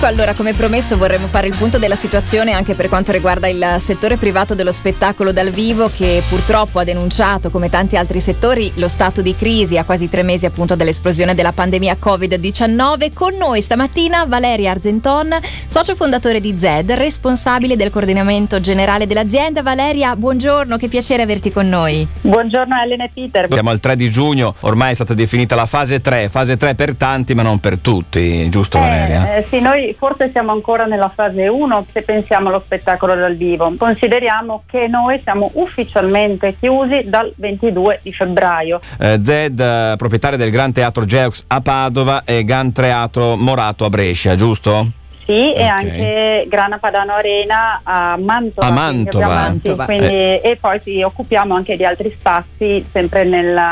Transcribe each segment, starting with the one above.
Allora, come promesso, vorremmo fare il punto della situazione anche per quanto riguarda il settore privato dello spettacolo dal vivo, che purtroppo ha denunciato, come tanti altri settori, lo stato di crisi a quasi 3 mesi appunto dall'esplosione della pandemia Covid-19. Con noi stamattina Valeria Argenton, socio fondatore di Zed, responsabile del coordinamento generale dell'azienda. Valeria, buongiorno, che piacere averti con noi. Buongiorno Ellen e Peter. Siamo al 3 di giugno, ormai è stata definita la fase 3 per tanti ma non per tutti, giusto Valeria? Sì, noi forse siamo ancora nella fase 1 se pensiamo allo spettacolo dal vivo. Consideriamo che noi siamo ufficialmente chiusi dal 22 di febbraio. Zed, proprietario del Gran Teatro Geox a Padova e Gran Teatro Morato a Brescia, giusto? Sì, okay. E anche Grana Padano Arena a Mantova. A Mantova. Quindi, e poi ci occupiamo anche di altri spazi, sempre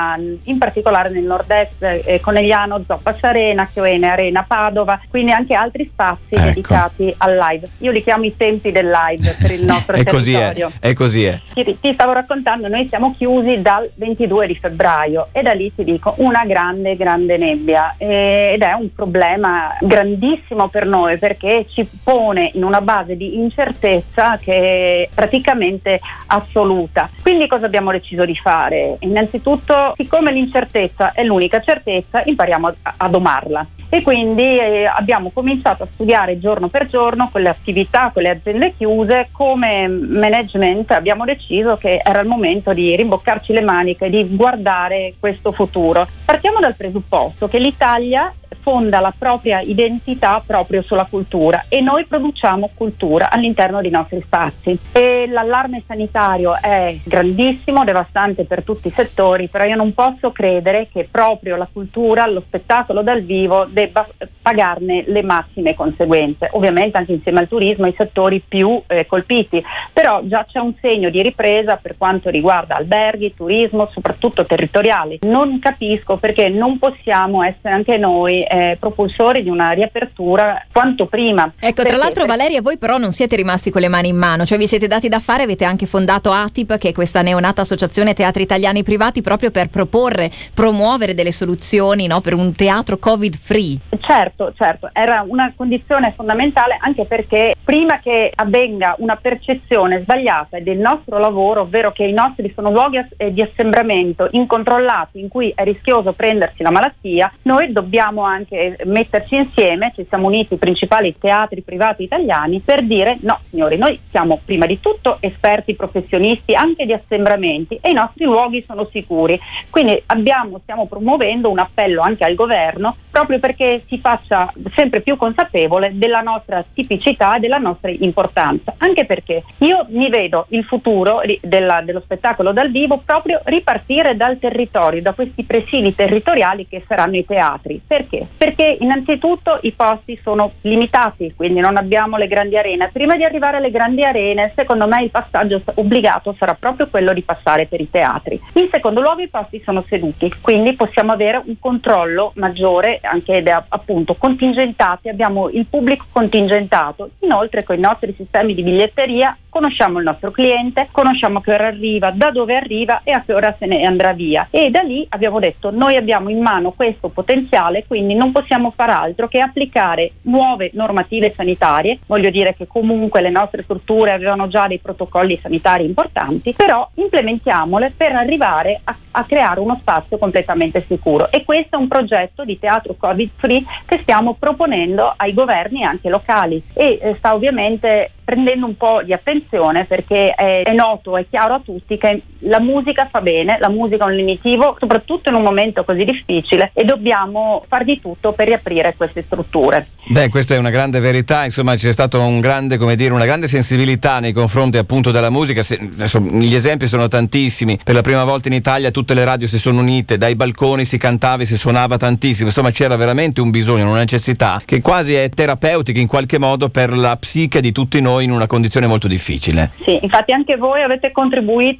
in particolare nel nord-est, Conegliano, Zoppaci Arena, Chioene Arena, Padova, quindi anche altri spazi dedicati al live. Io li chiamo i tempi del live per il nostro territorio. È così è. Ti stavo raccontando, noi siamo chiusi dal 22 di febbraio e da lì ti dico una grande nebbia, ed è un problema grandissimo per noi, perché ci pone in una base di incertezza che è praticamente assoluta. Quindi cosa abbiamo deciso di fare? Innanzitutto, siccome l'incertezza è l'unica certezza, impariamo a domarla. E quindi abbiamo cominciato a studiare giorno per giorno con le attività, con le aziende chiuse. Come management abbiamo deciso che era il momento di rimboccarci le maniche e di guardare questo futuro. Partiamo dal presupposto che l'Italia fonda la propria identità proprio sulla cultura e noi produciamo cultura all'interno dei nostri spazi, e l'allarme sanitario è grandissimo, devastante per tutti i settori, però io non posso credere che proprio la cultura, lo spettacolo dal vivo debba pagarne le massime conseguenze, ovviamente anche insieme al turismo i settori più colpiti, però già c'è un segno di ripresa per quanto riguarda alberghi, turismo, soprattutto territoriali. Non capisco perché non possiamo essere anche noi propulsori di una riapertura quanto prima. Ecco, tra l'altro Valeria, voi però non siete rimasti con le mani in mano, cioè vi siete dati da fare, avete anche fondato ATIP, che è questa neonata associazione teatri italiani privati, proprio per promuovere delle soluzioni, no, per un teatro covid free. Certo, era una condizione fondamentale, anche perché prima che avvenga una percezione sbagliata del nostro lavoro, ovvero che i nostri sono luoghi di assembramento incontrollati in cui è rischioso prendersi la malattia, noi dobbiamo anche metterci insieme. Ci siamo uniti i principali teatri privati italiani per dire: no signori, noi siamo prima di tutto esperti professionisti anche di assembramenti e i nostri luoghi sono sicuri, quindi stiamo promuovendo un appello anche al governo proprio perché si faccia sempre più consapevole della nostra tipicità e della nostra importanza, anche perché io mi vedo il futuro dello spettacolo dal vivo proprio ripartire dal territorio, da questi presidi territoriali che saranno i teatri. Perché? Perché innanzitutto i posti sono limitati, quindi non abbiamo le grandi arene. Prima di arrivare alle grandi arene, secondo me il passaggio obbligato sarà proprio quello di passare per i teatri. In secondo luogo, i posti sono seduti, quindi possiamo avere un controllo maggiore anche appunto contingentati, abbiamo il pubblico contingentato. Inoltre con i nostri sistemi di biglietteria conosciamo il nostro cliente, conosciamo a che ora arriva, da dove arriva e a che ora se ne andrà via, e da lì abbiamo detto: noi abbiamo in mano questo potenziale, quindi non possiamo far altro che applicare nuove normative sanitarie. Voglio dire che comunque le nostre strutture avevano già dei protocolli sanitari importanti, però implementiamole per arrivare a creare uno spazio completamente sicuro, e questo è un progetto di teatro covid free che stiamo proponendo ai governi anche locali, e sta ovviamente prendendo un po' di attenzione, perché è noto, è chiaro a tutti che la musica fa bene, la musica è un lenitivo, soprattutto in un momento così difficile, e dobbiamo far di tutto per riaprire queste strutture. Beh, questa è una grande verità, insomma c'è stato una grande sensibilità nei confronti appunto della musica. Adesso, gli esempi sono tantissimi. Per la prima volta in Italia tutte le radio si sono unite, dai balconi si cantava e si suonava tantissimo, insomma c'era veramente un bisogno, una necessità che quasi è terapeutica in qualche modo per la psiche di tutti noi in una condizione molto difficile. Sì, infatti anche voi avete contribuito al benessere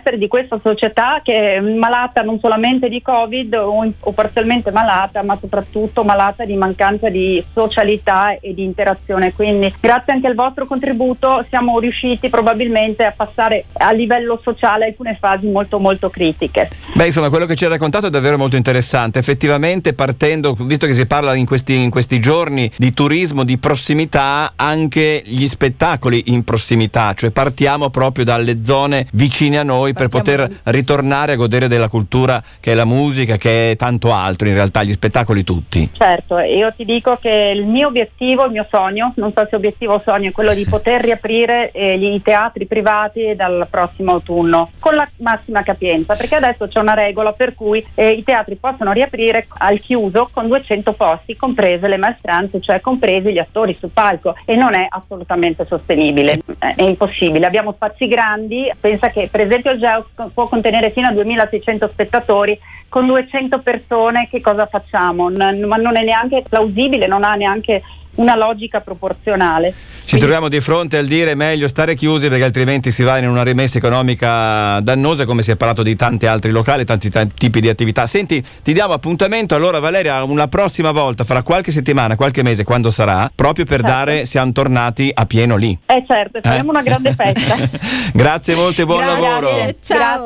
essere di questa società che è malata non solamente di Covid o parzialmente malata, ma soprattutto malata di mancanza di socialità e di interazione. Quindi grazie anche al vostro contributo siamo riusciti probabilmente a passare a livello sociale alcune fasi molto molto critiche. Beh, insomma, quello che ci ha raccontato è davvero molto interessante. Effettivamente, partendo, visto che si parla in questi giorni di turismo di prossimità, anche gli spettacoli in prossimità, cioè partiamo proprio dalle zone vicine a noi per poter ritornare a godere della cultura che è la musica, che è tanto altro in realtà, gli spettacoli tutti. Certo, io ti dico che il mio obiettivo, il mio sogno, non so se obiettivo o sogno, è quello di poter riaprire i teatri privati dal prossimo autunno con la massima capienza, perché adesso c'è una regola per cui i teatri possono riaprire al chiuso con 200 posti, comprese le maestranze, cioè compresi gli attori sul palco, e non è assolutamente sostenibile, è impossibile. Abbiamo spazi grandi, pensa che per esempio il Geox può contenere fino a 2600 spettatori, con 200 persone che cosa facciamo? Ma non è neanche plausibile, non ha neanche una logica proporzionale. Ci troviamo di fronte al dire meglio stare chiusi, perché altrimenti si va in una rimessa economica dannosa, come si è parlato di tanti altri locali, tanti tipi di attività. Senti, ti diamo appuntamento allora, Valeria, una prossima volta, fra qualche settimana, qualche mese, quando sarà, proprio per dare, siamo tornati a pieno lì. Certo, faremo una grande festa. Grazie molto e buon lavoro. Ciao.